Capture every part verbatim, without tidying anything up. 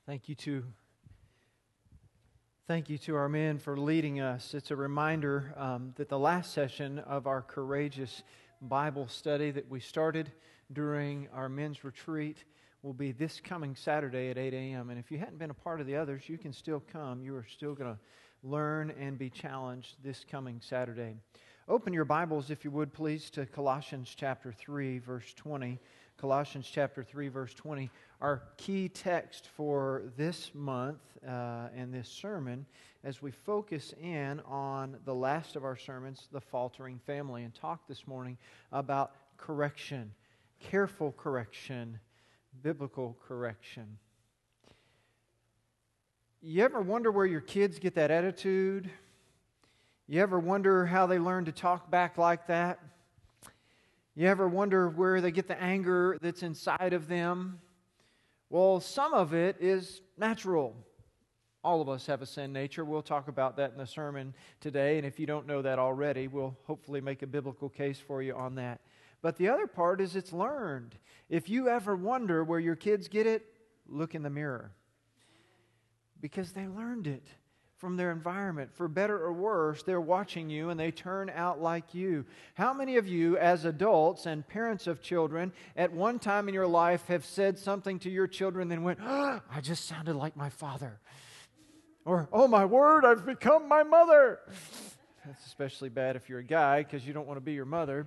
Thank you to thank you to our men for leading us. It's a reminder um, that the last session of our Courageous Bible study that we started during our men's retreat will be this coming Saturday at eight a.m. And if you hadn't been a part of the others, you can still come. You are still going to learn and be challenged this coming Saturday. Open your Bibles, if you would, please, to Colossians chapter three, verse twenty. Colossians chapter three, verse twenty. Our key text for this month uh, and this sermon as we focus in on the last of our sermons, the faltering family, and talk this morning about correction, careful correction, biblical correction. You ever wonder where your kids get that attitude? You ever wonder how they learn to talk back like that? You ever wonder where they get the anger that's inside of them? Well, some of it is natural. All of us have a sin nature. We'll talk about that in the sermon today, and if you don't know that already, we'll hopefully make a biblical case for you on that. But the other part is it's learned. If you ever wonder where your kids get it, look in the mirror. Because they learned it from their environment. For better or worse, they're watching you and they turn out like you. How many of you as adults and parents of children at one time in your life have said something to your children and then went, oh, I just sounded like my father. Or, oh my word, I've become my mother. That's especially bad if you're a guy because you don't want to be your mother.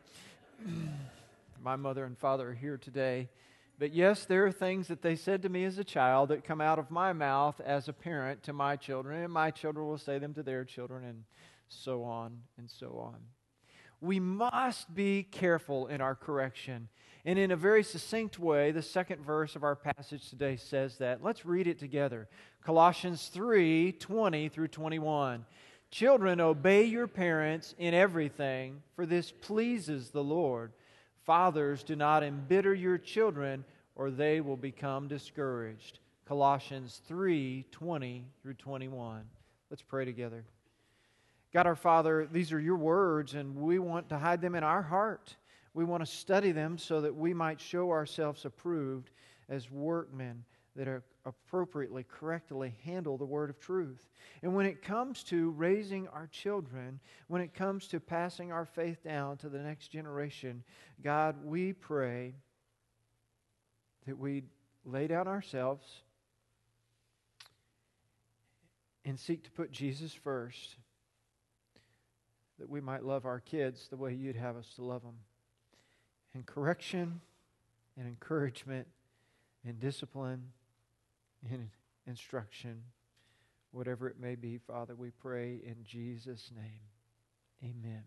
My mother and father are here today. But yes, there are things that they said to me as a child that come out of my mouth as a parent to my children, and my children will say them to their children, and so on and so on. We must be careful in our correction. And in a very succinct way, the second verse of our passage today says that. Let's read it together. Colossians three, twenty through twenty-one. Children, obey your parents in everything, for this pleases the Lord. Fathers, do not embitter your children, or they will become discouraged. Colossians three, twenty through twenty-one. Let's pray together. God our Father, these are your words, and we want to hide them in our heart. We want to study them so that we might show ourselves approved as workmen that are appropriately, correctly handle the word of truth. And when it comes to raising our children, when it comes to passing our faith down to the next generation, God, we pray that we lay down ourselves and seek to put Jesus first, that we might love our kids the way you'd have us to love them. And correction and encouragement and discipline in instruction, whatever it may be, Father, we pray in Jesus' name. Amen.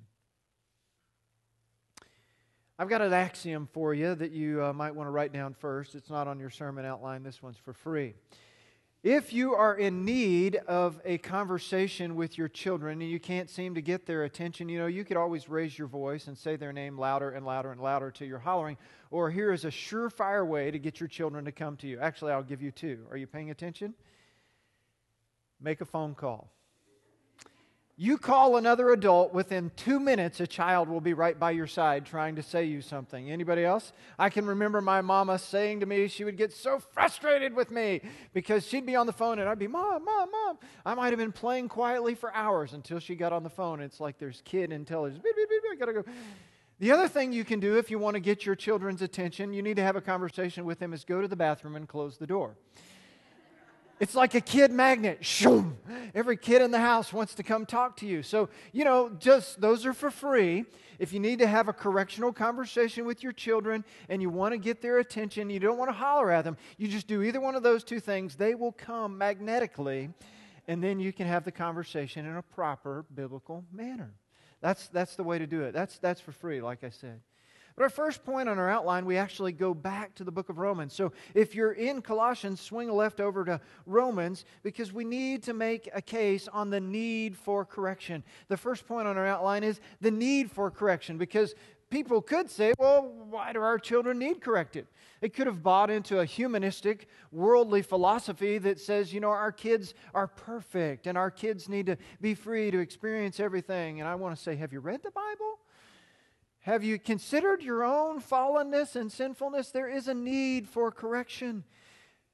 I've got an axiom for you that you uh, might want to write down first. It's not on your sermon outline. This one's for free. If you are in need of a conversation with your children and you can't seem to get their attention, you know, you could always raise your voice and say their name louder and louder and louder till you're hollering. Or here is a surefire way to get your children to come to you. Actually, I'll give you two. Are you paying attention? Make a phone call. You call another adult, within two minutes, a child will be right by your side trying to say you something. Anybody else? I can remember my mama saying to me, she would get so frustrated with me because she'd be on the phone and I'd be, Mom, Mom, Mom. I might have been playing quietly for hours until she got on the phone. It's like there's kid intelligence. Beep, beep, beep, I gotta go. The other thing you can do if you want to get your children's attention, you need to have a conversation with them, is go to the bathroom and close the door. It's like a kid magnet. Shoom! Every kid in the house wants to come talk to you. So, you know, just those are for free. If you need to have a correctional conversation with your children and you want to get their attention, you don't want to holler at them, you just do either one of those two things. They will come magnetically, and then you can have the conversation in a proper biblical manner. That's, that's the way to do it. That's, that's for free, like I said. But our first point on our outline, we actually go back to the book of Romans. So if you're in Colossians, swing a left over to Romans, because we need to make a case on the need for correction. The first point on our outline is the need for correction, because people could say, well, why do our children need corrected? They could have bought into a humanistic, worldly philosophy that says, you know, our kids are perfect and our kids need to be free to experience everything. And I want to say, have you read the Bible? Have you considered your own fallenness and sinfulness? There is a need for correction.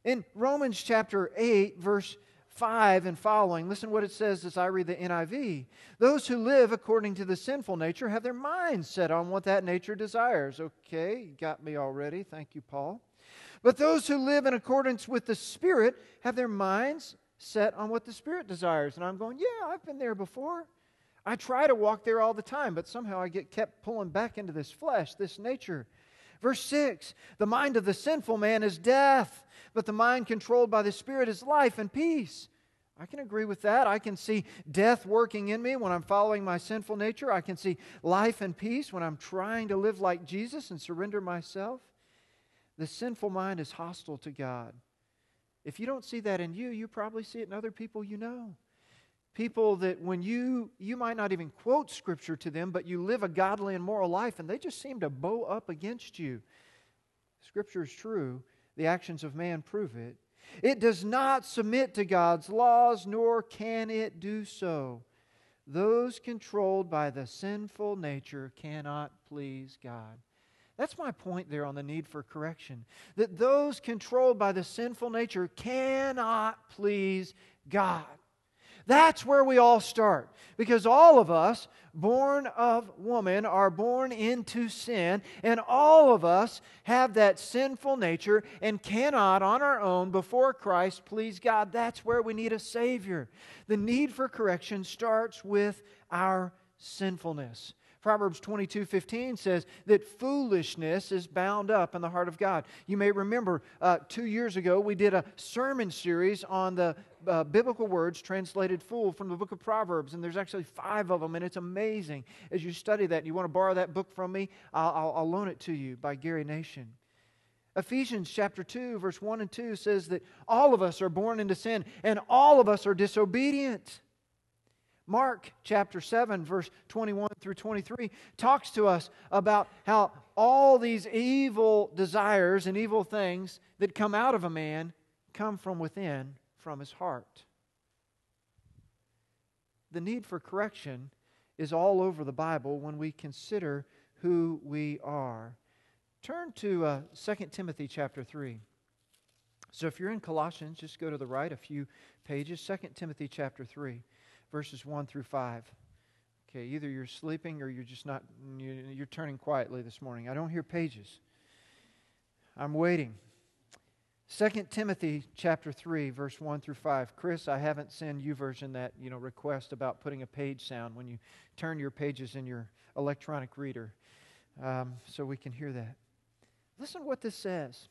In Romans chapter eight, verse five and following, listen what it says as I read the N I V. Those who live according to the sinful nature have their minds set on what that nature desires. Okay, you got me already. Thank you, Paul. But those who live in accordance with the Spirit have their minds set on what the Spirit desires. And I'm going, yeah, I've been there before. I try to walk there all the time, but somehow I get kept pulling back into this flesh, this nature. Verse six, the mind of the sinful man is death, but the mind controlled by the Spirit is life and peace. I can agree with that. I can see death working in me when I'm following my sinful nature. I can see life and peace when I'm trying to live like Jesus and surrender myself. The sinful mind is hostile to God. If you don't see that in you, you probably see it in other people you know. People that when you, you might not even quote Scripture to them, but you live a godly and moral life, and they just seem to bow up against you. Scripture is true. The actions of man prove it. It does not submit to God's laws, nor can it do so. Those controlled by the sinful nature cannot please God. That's my point there on the need for correction. That those controlled by the sinful nature cannot please God. That's where we all start. Because all of us, born of woman, are born into sin. And all of us have that sinful nature and cannot on our own before Christ please God. That's where we need a Savior. The need for correction starts with our sinfulness. Proverbs twenty-two fifteen says that foolishness is bound up in the heart of God. You may remember uh, two years ago we did a sermon series on the uh, biblical words translated fool from the book of Proverbs, and there's actually five of them, and it's amazing. As you study that, and you want to borrow that book from me, I'll, I'll, I'll loan it to you by Gary Nation. Ephesians chapter two, verse one and two says that all of us are born into sin, and all of us are disobedient. Mark chapter seven, verse twenty-one through twenty-three talks to us about how all these evil desires and evil things that come out of a man come from within, from his heart. The need for correction is all over the Bible when we consider who we are. Turn to uh, Second Timothy chapter three. So if you're in Colossians, just go to the right a few pages. Second Timothy chapter three. Verses one through five. Okay, either you're sleeping or you're just not, you're turning quietly this morning. I don't hear pages. I'm waiting. Second Timothy chapter three, verse one through five. Chris, I haven't sent YouVersion that, you know, request about putting a page sound when you turn your pages in your electronic reader, um, so we can hear that. Listen to what this says.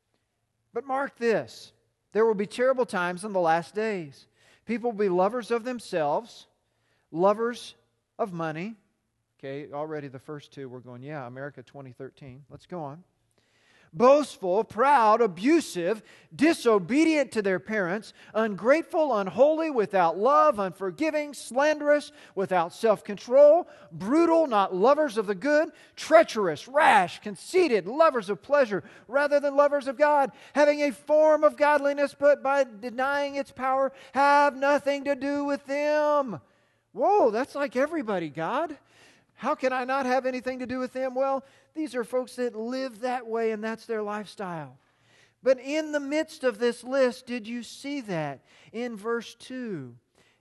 But mark this, there will be terrible times in the last days. People will be lovers of themselves, lovers of money. Okay, already the first two we're going, yeah, America twenty thirteen. Let's go on. Boastful, proud, abusive, disobedient to their parents, ungrateful, unholy, without love, unforgiving, slanderous, without self-control, brutal, not lovers of the good, treacherous, rash, conceited, lovers of pleasure rather than lovers of God, having a form of godliness but by denying its power, have nothing to do with them. Whoa, that's like everybody, God. How can I not have anything to do with them? Well, these are folks that live that way and that's their lifestyle. But in the midst of this list, did you see that? In verse two,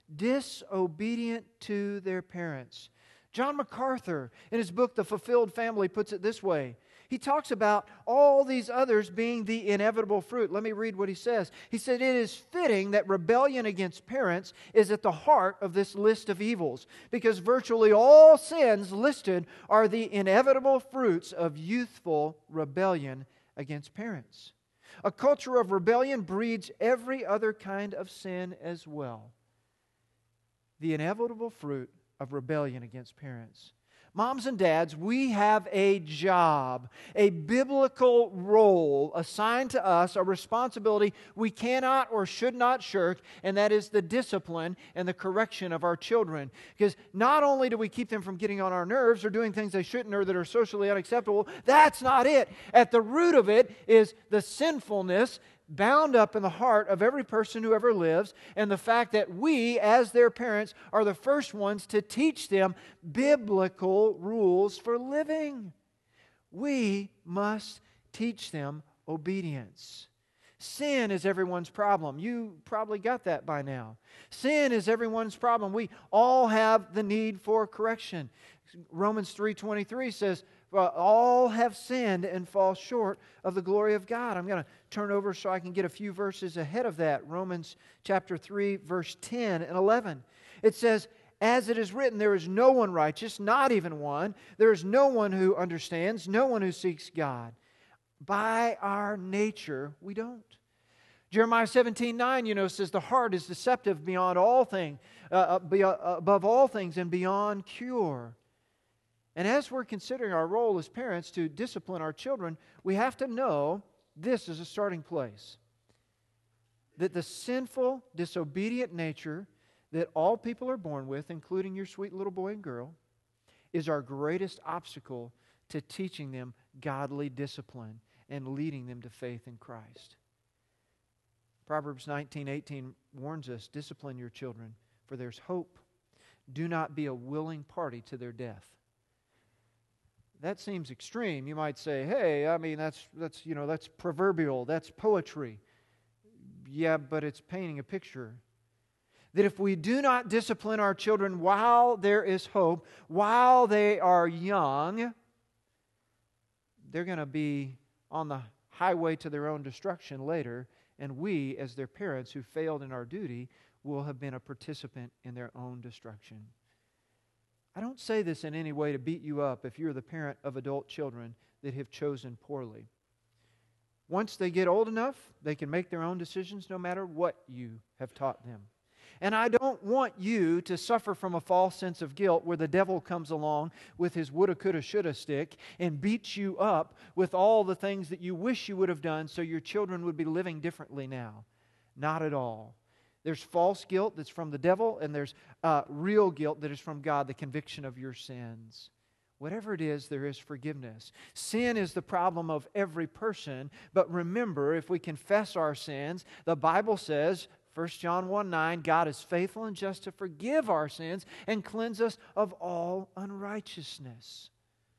disobedient to their parents. John MacArthur, in his book, The Fulfilled Family, puts it this way. He talks about all these others being the inevitable fruit. Let me read what he says. He said, it is fitting that rebellion against parents is at the heart of this list of evils, because virtually all sins listed are the inevitable fruits of youthful rebellion against parents. A culture of rebellion breeds every other kind of sin as well. The inevitable fruit of rebellion against parents. Moms and dads, we have a job, a biblical role assigned to us, a responsibility we cannot or should not shirk, and that is the discipline and the correction of our children. Because not only do we keep them from getting on our nerves or doing things they shouldn't or that are socially unacceptable, that's not it. At the root of it is the sinfulness bound up in the heart of every person who ever lives, and the fact that we, as their parents, are the first ones to teach them biblical rules for living. We must teach them obedience. Sin is everyone's problem. You probably got that by now. Sin is everyone's problem. We all have the need for correction. Romans three twenty-three says, well, all have sinned and fall short of the glory of God. I'm going to turn over so I can get a few verses ahead of that. Romans chapter three, verse ten and eleven. It says, as it is written, there is no one righteous, not even one. There is no one who understands, no one who seeks God. By our nature, we don't. Jeremiah seventeen nine, you know, says the heart is deceptive beyond all things, uh, above all things and beyond cure. And as we're considering our role as parents to discipline our children, we have to know this is a starting place. That the sinful, disobedient nature that all people are born with, including your sweet little boy and girl, is our greatest obstacle to teaching them godly discipline and leading them to faith in Christ. Proverbs nineteen eighteen warns us, discipline your children, for there's hope. Do not be a willing party to their death. That seems extreme. You might say, hey, I mean, that's, that's, you know, that's proverbial, that's poetry. Yeah, but it's painting a picture. That if we do not discipline our children while there is hope, while they are young, they're going to be on the highway to their own destruction later, and we, as their parents who failed in our duty, will have been a participant in their own destruction. I don't say this in any way to beat you up if you're the parent of adult children that have chosen poorly. Once they get old enough, they can make their own decisions no matter what you have taught them. And I don't want you to suffer from a false sense of guilt where the devil comes along with his woulda, coulda, shoulda stick and beats you up with all the things that you wish you would have done so your children would be living differently now. Not at all. There's false guilt that's from the devil, and there's uh, real guilt that is from God, the conviction of your sins. Whatever it is, there is forgiveness. Sin is the problem of every person, but remember, if we confess our sins, the Bible says, First John one nine, God is faithful and just to forgive our sins and cleanse us of all unrighteousness.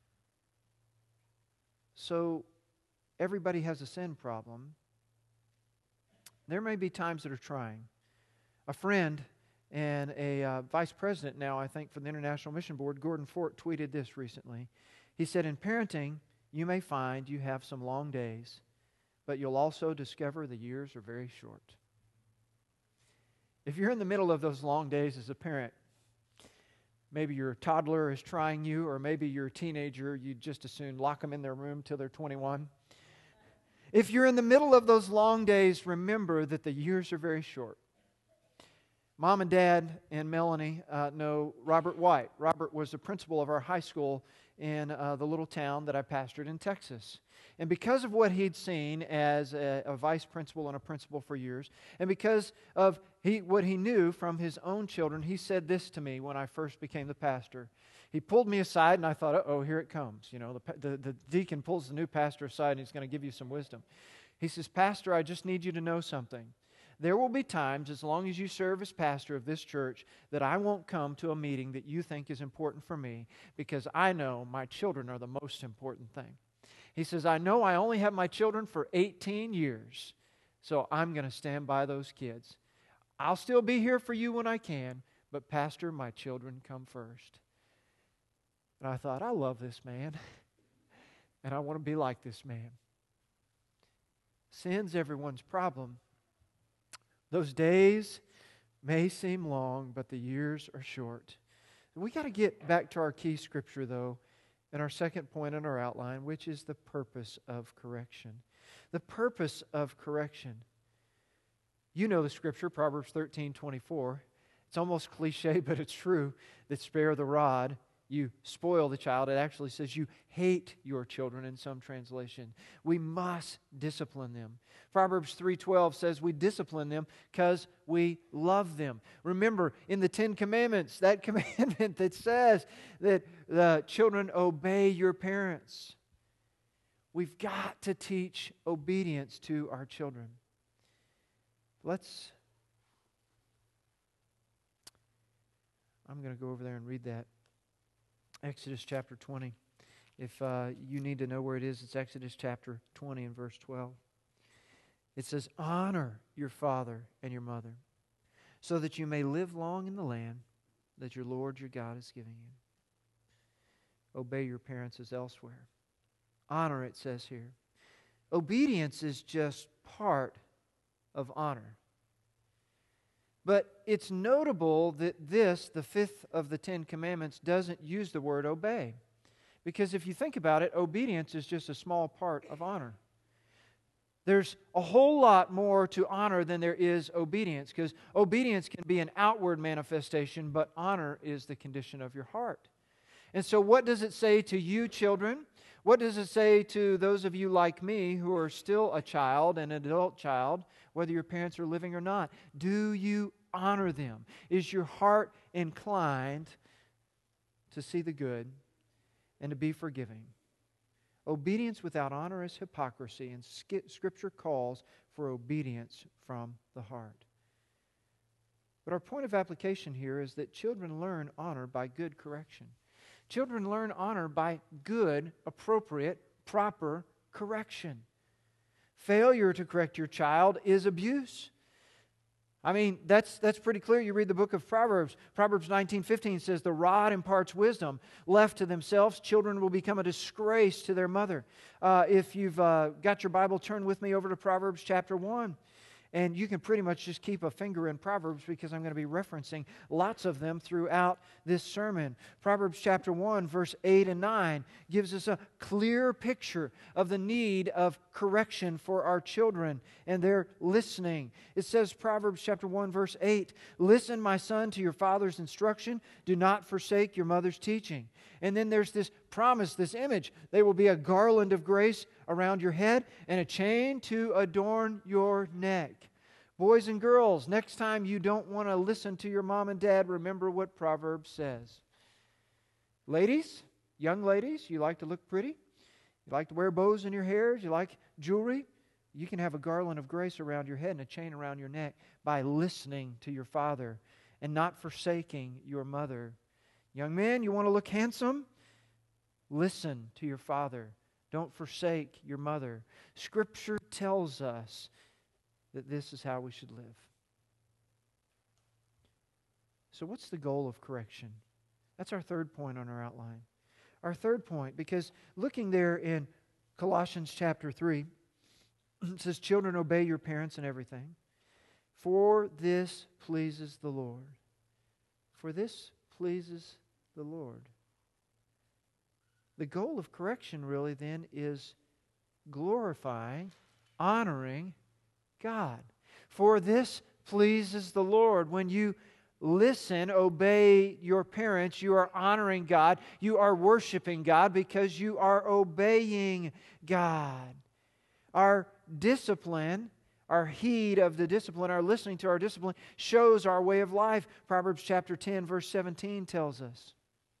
So, everybody has a sin problem. There may be times that are trying. A friend and a uh, vice president now, I think, for the International Mission Board, Gordon Fort, tweeted this recently. He said, in parenting, you may find you have some long days, but you'll also discover the years are very short. If you're in the middle of those long days as a parent, maybe your toddler is trying you, or maybe you're a teenager, you just as soon lock them in their room till they're twenty-one. If you're in the middle of those long days, remember that the years are very short. Mom and Dad and Melanie uh, know Robert White. Robert was the principal of our high school in uh, the little town that I pastored in Texas. And because of what he'd seen as a, a vice principal and a principal for years, and because of he, what he knew from his own children, he said this to me when I first became the pastor. He pulled me aside, and I thought, uh-oh, here it comes. You know, the, the, the deacon pulls the new pastor aside, and he's going to give you some wisdom. He says, Pastor, I just need you to know something. There will be times, as long as you serve as pastor of this church, that I won't come to a meeting that you think is important for me, because I know my children are the most important thing. He says, I know I only have my children for eighteen years, so I'm going to stand by those kids. I'll still be here for you when I can, but Pastor, my children come first. And I thought, I love this man, and I want to be like this man. Sin's everyone's problem. Those days may seem long, but the years are short. We got to get back to our key scripture, though, and our second point in our outline, which is the purpose of correction. The purpose of correction. You know the scripture, Proverbs thirteen twenty-four. It's almost cliche, but it's true, that spare the rod, you spoil the child. It actually says you hate your children in some translation. We must discipline them. Proverbs three twelve says we discipline them because we love them. Remember, in the Ten Commandments, that commandment that says that the children obey your parents. We've got to teach obedience to our children. Let's, I'm going to go over there and read that. Exodus chapter twenty. If uh, you need to know where it is, it's Exodus chapter twenty and verse twelve. It says, honor your father and your mother, so that you may live long in the land that your Lord your God is giving you. Obey your parents as elsewhere. Honor, it says here. Obedience is just part of honor. But it's notable that this, the fifth of the Ten Commandments, doesn't use the word obey. Because if you think about it, obedience is just a small part of honor. There's a whole lot more to honor than there is obedience, because obedience can be an outward manifestation, but honor is the condition of your heart. And so what does it say to you, children? What does it say to those of you like me who are still a child, an adult child, whether your parents are living or not? Do you honor them? Is your heart inclined to see the good and to be forgiving? Obedience without honor is hypocrisy, and Scripture calls for obedience from the heart. But our point of application here is that children learn honor by good correction. Children learn honor by good, appropriate, proper correction. Failure to correct your child is abuse. I mean, that's that's pretty clear. You read the book of Proverbs. Proverbs nineteen fifteen says, the rod imparts wisdom. Left to themselves, children will become a disgrace to their mother. Uh, if you've uh, got your Bible, turn with me over to Proverbs chapter one. And you can pretty much just keep a finger in Proverbs, because I'm going to be referencing lots of them throughout this sermon. Proverbs chapter one, verse eight and nine gives us a clear picture of the need of correction for our children and their listening. It says, Proverbs chapter one, verse eight, listen, my son, to your father's instruction. Do not forsake your mother's teaching. And then there's this promise, this image. They will be a garland of grace around your head and a chain to adorn your neck. Boys and girls, next time you don't want to listen to your mom and dad, remember what Proverbs says. Ladies, young ladies, you like to look pretty? You like to wear bows in your hair? You like jewelry? You can have a garland of grace around your head and a chain around your neck by listening to your father and not forsaking your mother. Young men, you want to look handsome? Listen to your father. Don't forsake your mother. Scripture tells us that this is how we should live. So what's the goal of correction? That's our third point on our outline. Our third point, because looking there in Colossians chapter three, it says, children, obey your parents in everything, for this pleases the Lord. For this pleases the Lord. The goal of correction really then is glorifying, honoring God. For this pleases the Lord. When you listen, obey your parents, you are honoring God. You are worshiping God because you are obeying God. Our discipline, our heed of the discipline, our listening to our discipline shows our way of life. Proverbs chapter ten, verse seventeen tells us.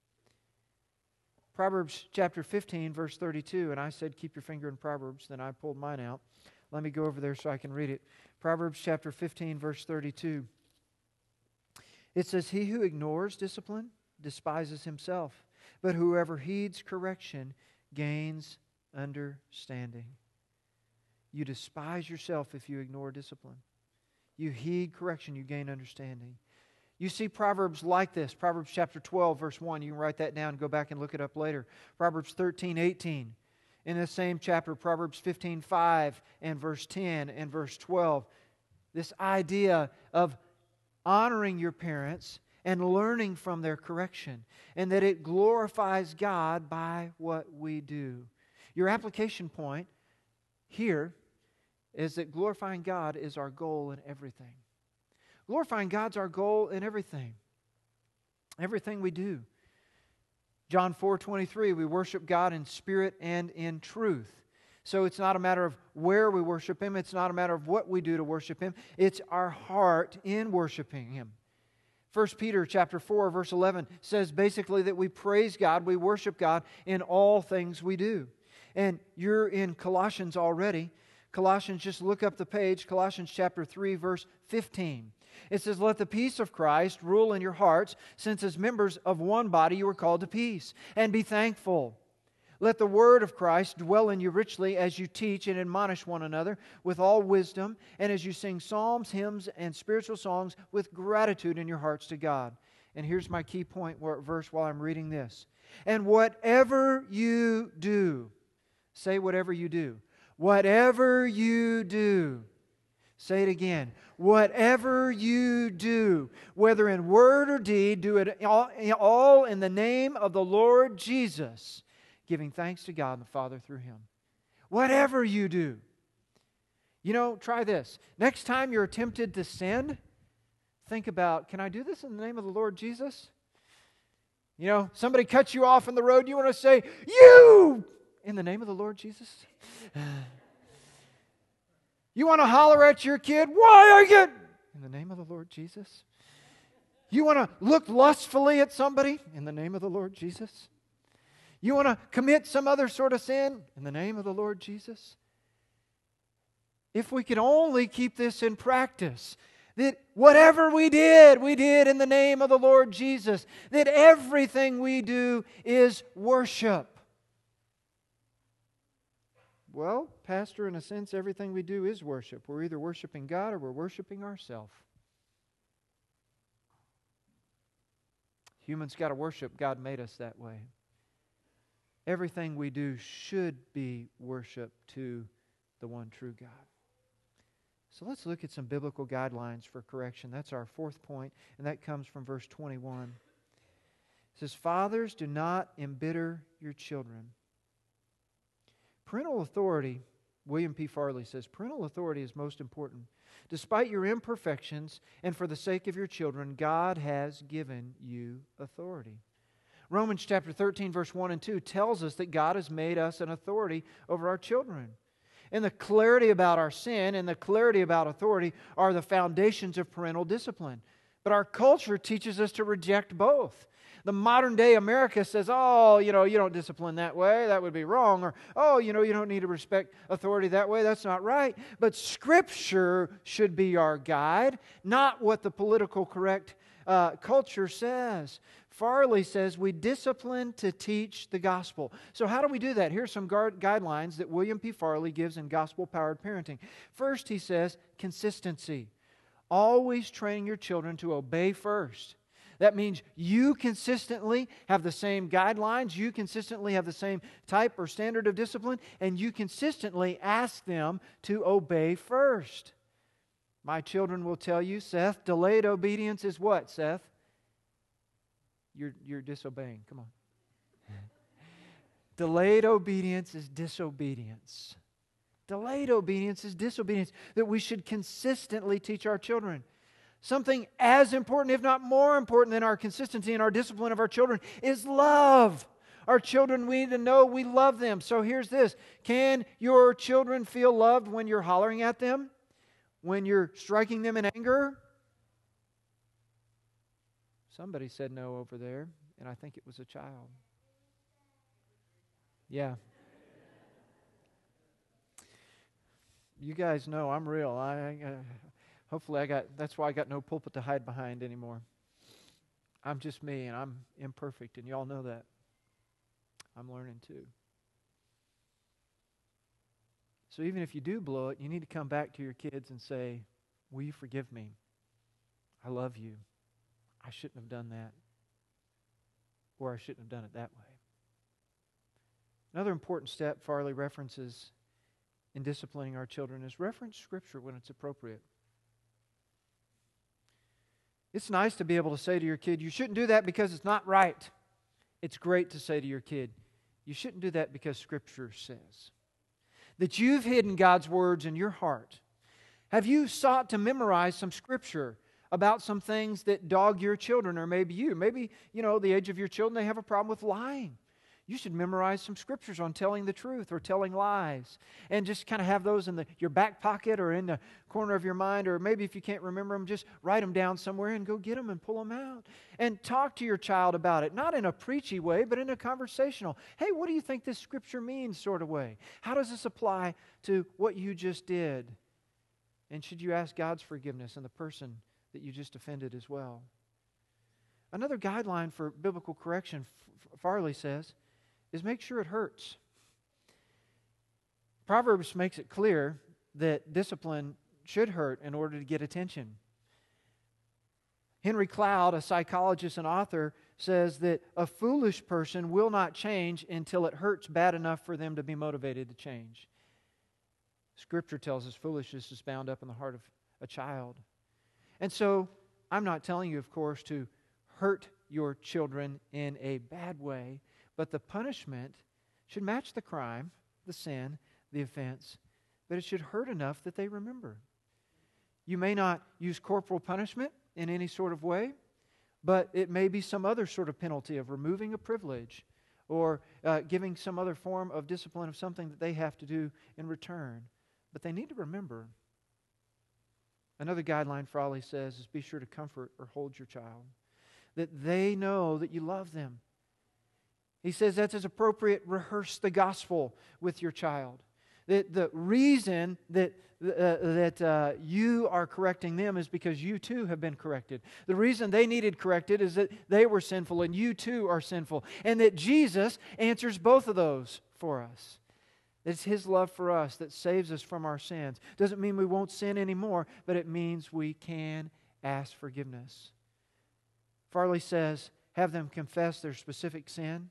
Proverbs chapter fifteen, verse thirty-two, and I said keep your finger in Proverbs, then I pulled mine out. Let me go over there so I can read it. Proverbs chapter fifteen, verse thirty-two. It says, he who ignores discipline despises himself, but whoever heeds correction gains understanding. You despise yourself if you ignore discipline. You heed correction, you gain understanding. You see Proverbs like this. Proverbs chapter twelve, verse one. You can write that down and go back and look it up later. Proverbs thirteen, eighteen. In the same chapter, Proverbs fifteen, five and verse ten and verse twelve. This idea of honoring your parents and learning from their correction, and that it glorifies God by what we do. Your application point here is that glorifying God is our goal in everything. Glorifying God's our goal in everything. Everything we do. John four twenty-three, we worship God in spirit and in truth. So it's not a matter of where we worship Him. It's not a matter of what we do to worship Him. It's our heart in worshiping Him. First Peter chapter four, verse eleven says basically that we praise God, we worship God in all things we do. And you're in Colossians already. Colossians, just look up the page, Colossians chapter three, verse fifteen. It says, let the peace of Christ rule in your hearts, since as members of one body you are called to peace, and be thankful. Let the word of Christ dwell in you richly as you teach and admonish one another with all wisdom, and as you sing psalms, hymns, and spiritual songs with gratitude in your hearts to God. And here's my key point verse while I'm reading this. And whatever you do, say whatever you do. Whatever you do. Say it again. Whatever you do, whether in word or deed, do it all in the name of the Lord Jesus, giving thanks to God the Father through Him. Whatever you do. You know, try this. Next time you're tempted to sin, think about, can I do this in the name of the Lord Jesus? You know, somebody cuts you off in the road, you want to say, you, in the name of the Lord Jesus? You want to holler at your kid, why are you, in the name of the Lord Jesus? You want to look lustfully at somebody, in the name of the Lord Jesus? You want to commit some other sort of sin, in the name of the Lord Jesus? If we could only keep this in practice, that whatever we did, we did in the name of the Lord Jesus, that everything we do is worship. Well, Pastor, in a sense, everything we do is worship. We're either worshiping God or we're worshiping ourselves. Humans got to worship. God made us that way. Everything we do should be worship to the one true God. So let's look at some biblical guidelines for correction. That's our fourth point, and that comes from verse twenty-one. It says, fathers, do not embitter your children. Parental authority, William P. Farley says, parental authority is most important. Despite your imperfections and for the sake of your children, God has given you authority. Romans chapter thirteen, verse one and two tells us that God has made us an authority over our children. And the clarity about our sin and the clarity about authority are the foundations of parental discipline. But our culture teaches us to reject both. The modern day America says, oh, you know, you don't discipline that way. That would be wrong. Or, oh, you know, you don't need to respect authority that way. That's not right. But Scripture should be our guide, not what the political correct uh, culture says. Farley says we discipline to teach the gospel. So how do we do that? Here's some guard guidelines that William P. Farley gives in gospel-powered parenting. First, he says, consistency. Always training your children to obey first. That means you consistently have the same guidelines, you consistently have the same type or standard of discipline, and you consistently ask them to obey first. My children will tell you, Seth, delayed obedience is what, Seth? You're, you're disobeying. Come on. Delayed obedience is disobedience. Delayed obedience is disobedience that we should consistently teach our children. Something as important, if not more important than our consistency and our discipline of our children is love. Our children, we need to know we love them. So here's this. Can your children feel loved when you're hollering at them? When you're striking them in anger? Somebody said no over there, and I think it was a child. Yeah. You guys know I'm real. I, I hopefully I got. That's why I got no pulpit to hide behind anymore. I'm just me, and I'm imperfect, and y'all know that. I'm learning too. So even if you do blow it, you need to come back to your kids and say, "Will you forgive me? I love you. I shouldn't have done that. Or I shouldn't have done it that way." Another important step Farley references in disciplining our children is reference Scripture when it's appropriate. It's nice to be able to say to your kid, you shouldn't do that because it's not right. It's great to say to your kid, you shouldn't do that because Scripture says. That you've hidden God's words in your heart. Have you sought to memorize some Scripture about some things that dog your children, or maybe you. Maybe, you know, the age of your children, they have a problem with lying. You should memorize some scriptures on telling the truth or telling lies. And just kind of have those in the, your back pocket or in the corner of your mind, or maybe if you can't remember them, just write them down somewhere and go get them and pull them out. And talk to your child about it, not in a preachy way, but in a conversational. Hey, what do you think this scripture means sort of way? How does this apply to what you just did? And should you ask God's forgiveness and the person that you just offended as well? Another guideline for biblical correction, Farley says, is make sure it hurts. Proverbs makes it clear that discipline should hurt in order to get attention. Henry Cloud, a psychologist and author, says that a foolish person will not change until it hurts bad enough for them to be motivated to change. Scripture tells us foolishness is bound up in the heart of a child. And so, I'm not telling you, of course, to hurt your children in a bad way, but the punishment should match the crime, the sin, the offense, but it should hurt enough that they remember. You may not use corporal punishment in any sort of way, but it may be some other sort of penalty of removing a privilege or uh, giving some other form of discipline of something that they have to do in return. But they need to remember. Another guideline Frawley says is be sure to comfort or hold your child, that they know that you love them. He says that's as appropriate. Rehearse the gospel with your child. That the reason that uh, that uh, you are correcting them is because you too have been corrected. The reason they needed corrected is that they were sinful and you too are sinful. And that Jesus answers both of those for us. It's His love for us that saves us from our sins. Doesn't mean we won't sin anymore, but it means we can ask forgiveness. Farley says, have them confess their specific sin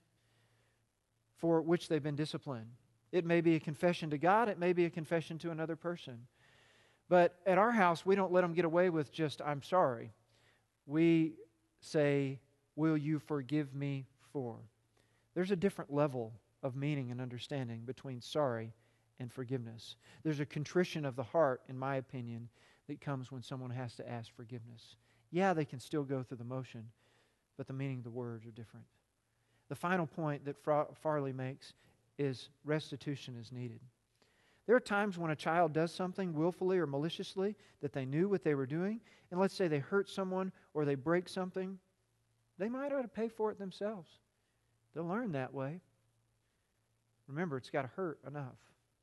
for which they've been disciplined. It may be a confession to God. It may be a confession to another person. But at our house, we don't let them get away with just, I'm sorry. We say, will you forgive me for? There's a different level of meaning and understanding between sorry and forgiveness. There's a contrition of the heart, in my opinion, that comes when someone has to ask forgiveness. Yeah, they can still go through the motion, but the meaning of the words are different. The final point that Farley makes is restitution is needed. There are times when a child does something willfully or maliciously that they knew what they were doing, and let's say they hurt someone or they break something, they might ought to pay for it themselves. They'll learn that way. Remember, it's got to hurt enough.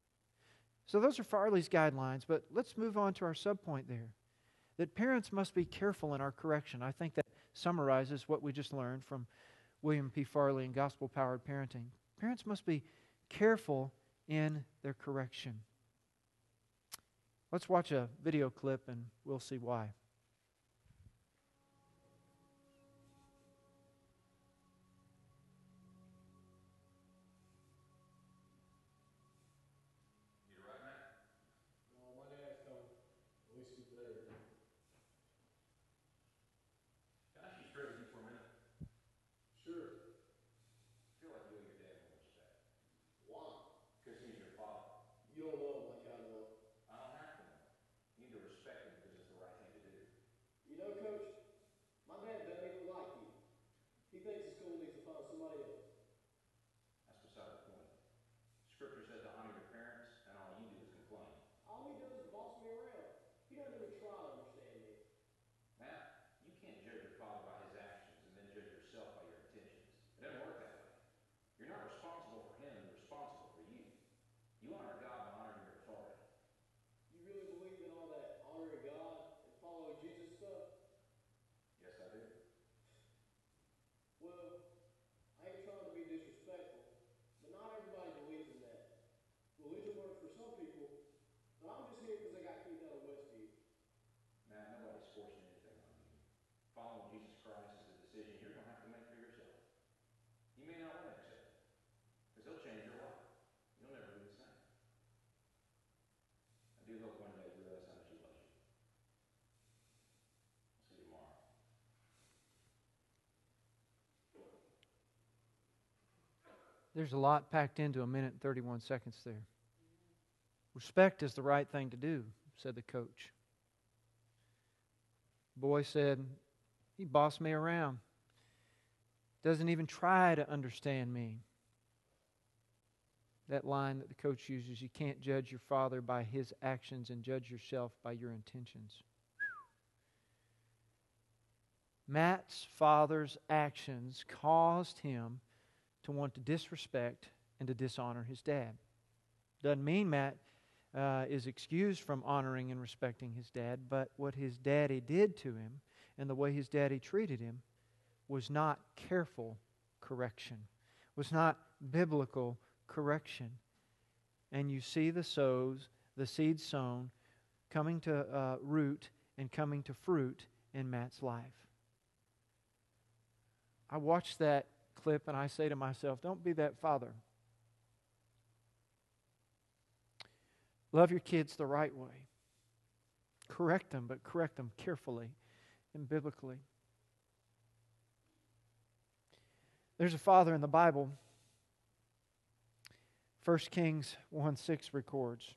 So those are Farley's guidelines, but let's move on to our subpoint there. That parents must be careful in our correction. I think that summarizes what we just learned from William P. Farley and Gospel-Powered Parenting. Parents must be careful in their correction. Let's watch a video clip and we'll see why. You right, Matt? No, my dad's coming. At least he's there. Can I shoot straight with you for a minute? Sure. I feel like you and your dad know what's that. Why? Because he's your father. You don't know him like I know. I don't have to know. You need to respect him because it's the right thing to do. You know, Coach, my dad doesn't even like you. He thinks the school needs to find somebody else. That's beside the point. Scripture says to honor your parents, and all you do is complain. All he does is boss me around. He doesn't even try to understand me. Matt, you can't judge your father by his actions and then judge yourself by your intentions. It doesn't work that way. You're not responsible for him, you're responsible for you. You honor God by honoring your authority. You really believe in all that honoring God and following Jesus stuff? Yes, I do. Well, I ain't trying to be disrespectful, but not everybody believes in that. Religion works for some people, but I'm just here because I got kicked out of Westview. Matt, nobody's forcing anything on you. Following Jesus Christ is a decision you're going to have to make for yourself. You may not want to accept it, because he'll change your life. You'll never be the same. I do hope one day you realize how much he loves you. I'll see you tomorrow. There's a lot packed into a minute and thirty-one seconds there. Respect is the right thing to do, said the coach. The boy said, he bossed me around. Doesn't even try to understand me. That line that the coach uses, you can't judge your father by his actions and judge yourself by your intentions. Matt's father's actions caused him to want to disrespect and to dishonor his dad. Doesn't mean Matt uh, is excused from honoring and respecting his dad, but what his daddy did to him and the way his daddy treated him was not careful correction, was not biblical correction. And you see the sows, the seed sown, coming to uh, root and coming to fruit in Matt's life. I watch that clip and I say to myself, don't be that father. Love your kids the right way. Correct them, but correct them carefully and biblically. There's a father in the Bible. First Kings one six records.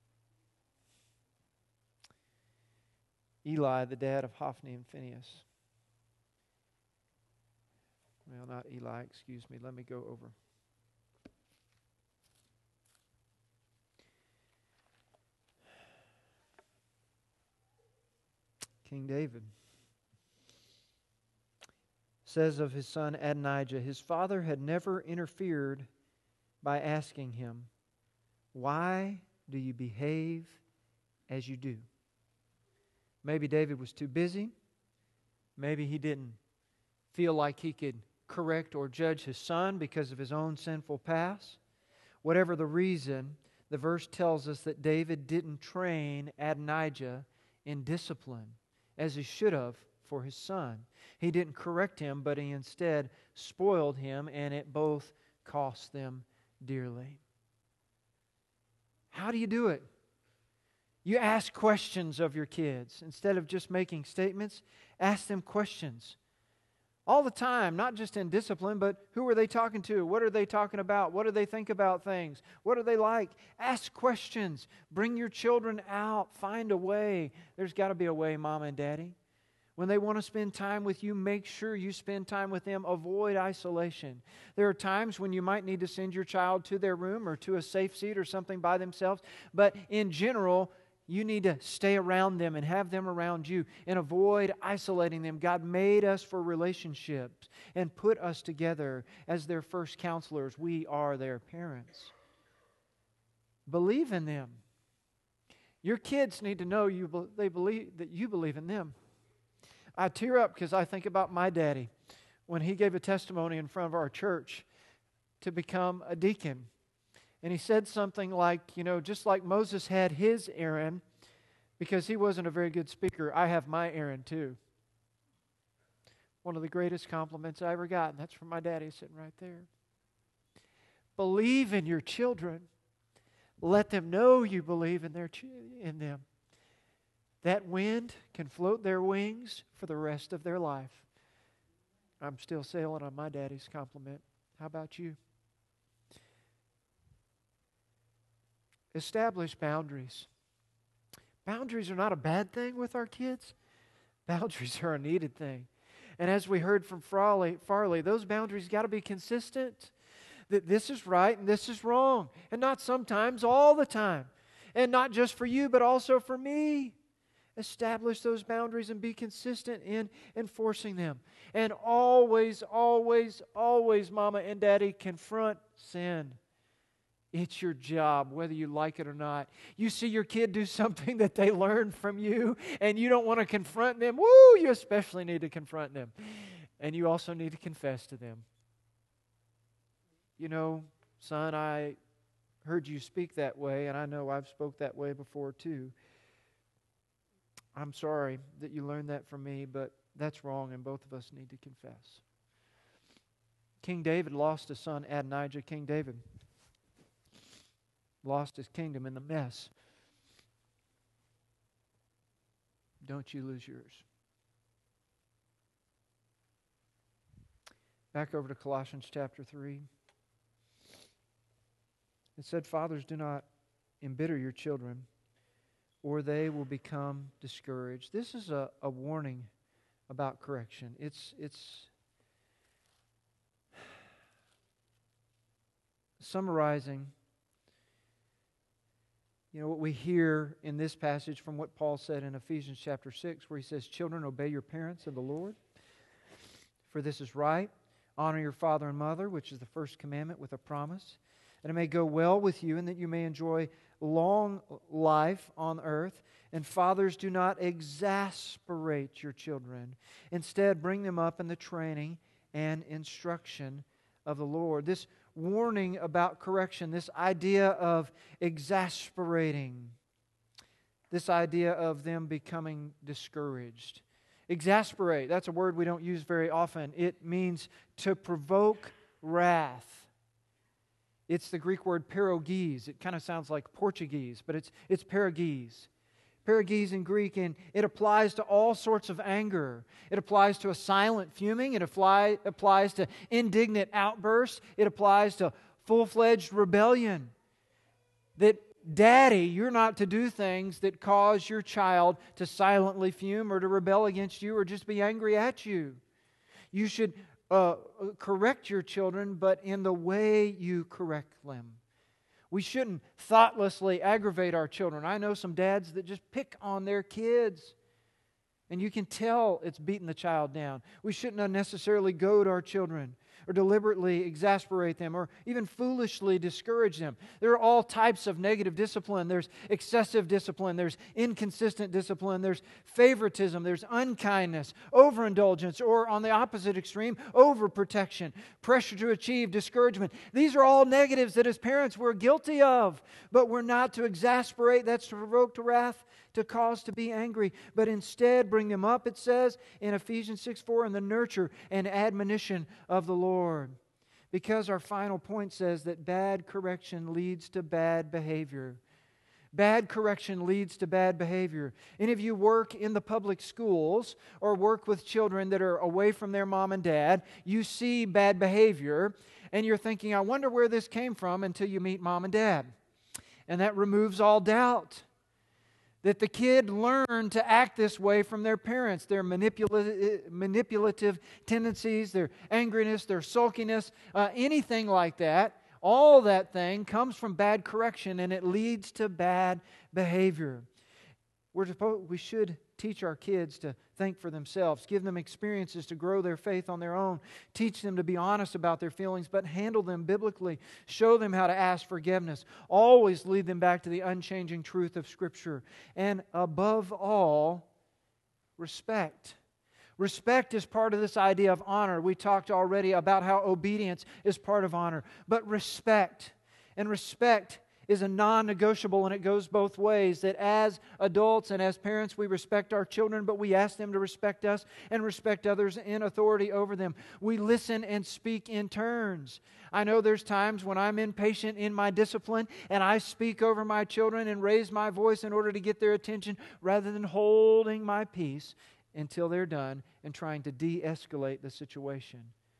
Eli, the dad of Hophni and Phinehas. Well, not Eli, excuse me. Let me go over. King David says of his son Adonijah, his father had never interfered by asking him, "Why do you behave as you do?" Maybe David was too busy. Maybe he didn't feel like he could correct or judge his son because of his own sinful past. Whatever the reason, the verse tells us that David didn't train Adonijah in discipline as he should have for his son. He didn't correct him, but he instead spoiled him, and it both cost them dearly. How do you do it? You ask questions of your kids. Instead of just making statements, ask them questions. All the time, not just in discipline, but who are they talking to? What are they talking about? What do they think about things? What are they like? Ask questions. Bring your children out. Find a way. There's got to be a way, Mama and Daddy. When they want to spend time with you, make sure you spend time with them. Avoid isolation. There are times when you might need to send your child to their room or to a safe seat or something by themselves. But in general, you need to stay around them and have them around you and avoid isolating them. God made us for relationships and put us together as their first counselors. We are their parents. Believe in them. Your kids need to know you. They believe that you believe in them. I tear up because I think about my daddy when he gave a testimony in front of our church to become a deacon. And he said something like, you know, just like Moses had his Aaron, because he wasn't a very good speaker, I have my Aaron too. One of the greatest compliments I ever got, and that's from my daddy sitting right there. Believe in your children. Let them know you believe in their ch- in them. That wind can float their wings for the rest of their life. I'm still sailing on my daddy's compliment. How about you? Establish boundaries. Boundaries are not a bad thing with our kids. Boundaries are a needed thing. And as we heard from Farley, Farley those boundaries got to be consistent. That this is right and this is wrong. And not sometimes, all the time. And not just for you, but also for me. Establish those boundaries and be consistent in enforcing them. And always, always, always, Mama and Daddy, confront sin. It's your job, whether you like it or not. You see your kid do something that they learned from you, and you don't want to confront them. Woo! You especially need to confront them. And you also need to confess to them. You know, son, I heard you speak that way, and I know I've spoke that way before too. I'm sorry that you learned that from me, but that's wrong, and both of us need to confess. King David lost his son Adonijah. King David lost his kingdom in the mess. Don't you lose yours. Back over to Colossians chapter three. It said, "Fathers, do not embitter your children, or they will become discouraged." This is a, a warning about correction. It's, it's summarizing, you know, what we hear in this passage from what Paul said in Ephesians chapter six, where he says, "Children, obey your parents in the Lord, for this is right. Honor your father and mother, which is the first commandment, with a promise, that it may go well with you and that you may enjoy long life on earth. And fathers, do not exasperate your children. Instead, bring them up in the training and instruction of the Lord. This warning about correction, this idea of exasperating, this idea of them becoming discouraged. Exasperate, that's a word we don't use very often. It means to provoke wrath. It's the Greek word paroges. It kind of sounds like Portuguese, but it's it's parages. Parages in Greek, and it applies to all sorts of anger. It applies to a silent fuming. It apply, applies to indignant outbursts. It applies to full-fledged rebellion. That, Daddy, you're not to do things that cause your child to silently fume or to rebel against you or just be angry at you. You should uh, correct your children, but in the way you correct them. We shouldn't thoughtlessly aggravate our children. I know some dads that just pick on their kids, and you can tell it's beating the child down. We shouldn't unnecessarily goad our children or deliberately exasperate them or even foolishly discourage them. There are all types of negative discipline. There's excessive discipline. There's inconsistent discipline. There's favoritism. There's unkindness, overindulgence, or on the opposite extreme, overprotection, pressure to achieve, discouragement. These are all negatives that as parents we're guilty of, but we're not to exasperate. That's to provoke to wrath, to cause to be angry, but instead bring them up, it says in Ephesians six four, in the nurture and admonition of the Lord. Because our final point says that bad correction leads to bad behavior. Bad correction leads to bad behavior. Any of you work in the public schools or work with children that are away from their mom and dad, you see bad behavior, and you're thinking, I wonder where this came from, until you meet mom and dad. And that removes all doubt that the kid learned to act this way from their parents. Their manipulative, manipulative tendencies, their angriness, their sulkiness, uh, anything like that, all that thing comes from bad correction, and it leads to bad behavior. We're supposed, we should teach our kids to think for themselves, give them experiences to grow their faith on their own, teach them to be honest about their feelings, but handle them biblically, show them how to ask forgiveness, always lead them back to the unchanging truth of Scripture, and above all, respect. Respect is part of this idea of honor. We talked already about how obedience is part of honor, but respect, and respect is a non-negotiable, and it goes both ways, that as adults and as parents we respect our children, but we ask them to respect us and respect others in authority over them. We listen and speak in turns. I know there's times when I'm impatient in my discipline and I speak over my children and raise my voice in order to get their attention rather than holding my peace until they're done and trying to de-escalate the situation.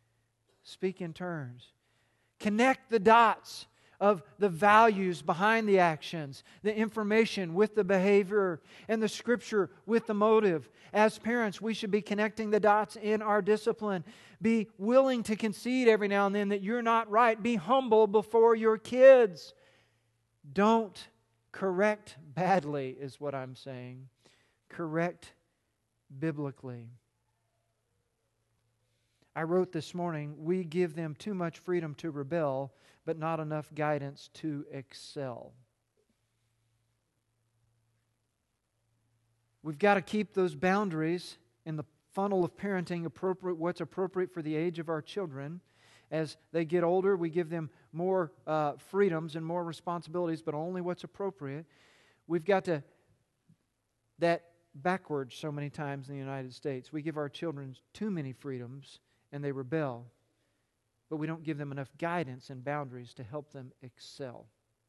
Speak in turns. Connect the dots of the values behind the actions, the information with the behavior, and the Scripture with the motive. As parents, we should be connecting the dots in our discipline. Be willing to concede every now and then that you're not right. Be humble before your kids. Don't correct badly, is what I'm saying. Correct biblically. I wrote this morning, we give them too much freedom to rebel, but not enough guidance to excel. We've got to keep those boundaries in the funnel of parenting appropriate, what's appropriate for the age of our children. As they get older, we give them more uh, freedoms and more responsibilities, but only what's appropriate. We've got to, that backwards so many times in the United States. We give our children too many freedoms and they rebel, but we don't give them enough guidance and boundaries to help them excel.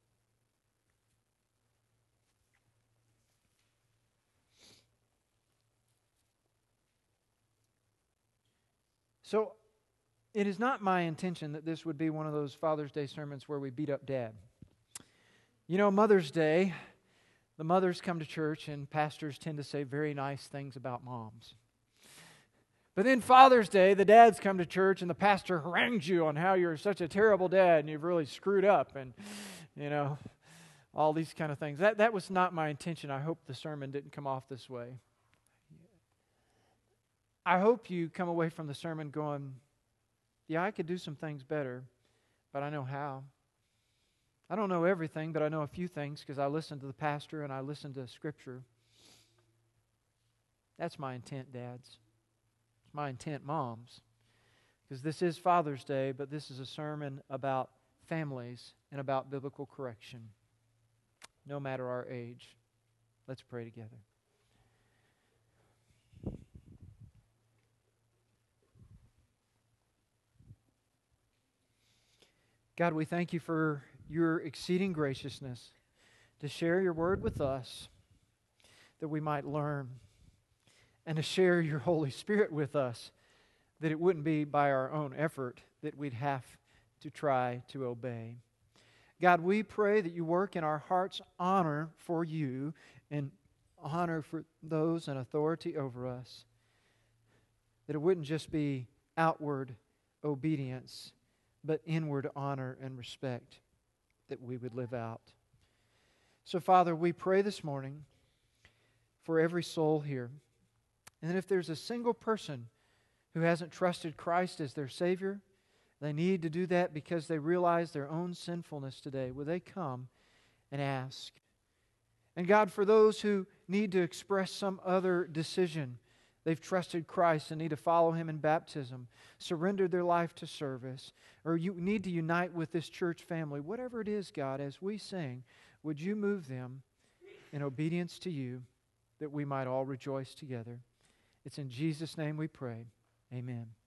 So, it is not my intention that this would be one of those Father's Day sermons where we beat up Dad. You know, Mother's Day, the mothers come to church and pastors tend to say very nice things about moms. But then Father's Day, the dads come to church and the pastor harangues you on how you're such a terrible dad and you've really screwed up and, you know, all these kind of things. That, that was not my intention. I hope the sermon didn't come off this way. I hope you come away from the sermon going, yeah, I could do some things better, but I know how. I don't know everything, but I know a few things because I listen to the pastor and I listen to Scripture. That's my intent, dads. It's my intent, moms. Because this is Father's Day, but this is a sermon about families and about biblical correction, no matter our age. Let's pray together. God, we thank you for your exceeding graciousness to share your word with us, that we might learn, and to share your Holy Spirit with us, that it wouldn't be by our own effort that we'd have to try to obey. God, we pray that you work in our hearts honor for you and honor for those in authority over us, that it wouldn't just be outward obedience, but inward honor and respect that we would live out. So, Father, we pray this morning for every soul here. And that if there's a single person who hasn't trusted Christ as their Savior, they need to do that because they realize their own sinfulness today. Will they come and ask? And God, for those who need to express some other decision, they've trusted Christ and need to follow Him in baptism, surrendered their life to service, or you need to unite with this church family. Whatever it is, God, as we sing, would you move them in obedience to you that we might all rejoice together? It's in Jesus' name we pray. Amen.